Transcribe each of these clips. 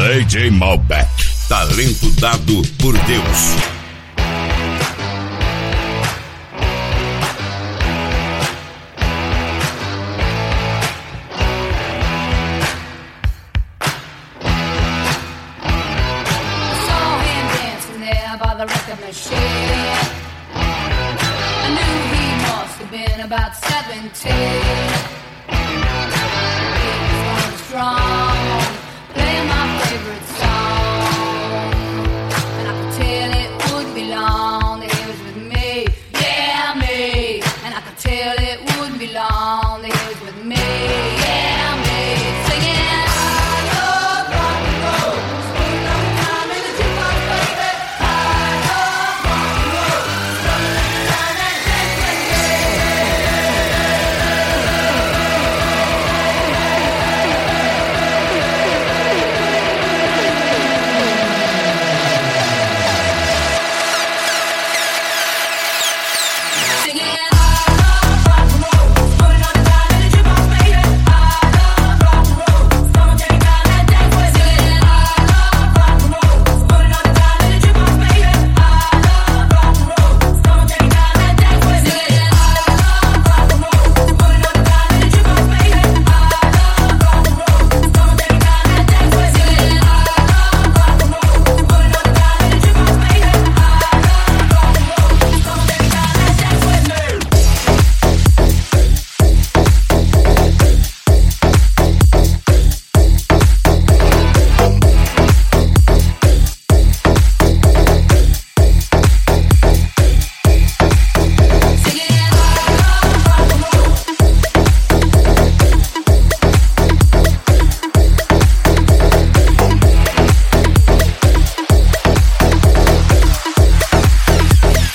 DJ Malbec, talento dado por Deus. By the record machine, I knew he must have been about 17. He was going strong, playing my favorite song, and I could tell it wouldn't be long that he was with me, yeah me. And I could tell it wouldn't be long that he was with me, yeah me. Singing I love rock and roll, spend no time in the jukebox, baby.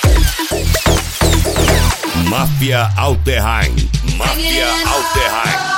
Máfia Alterheim. Máfia Alterheim.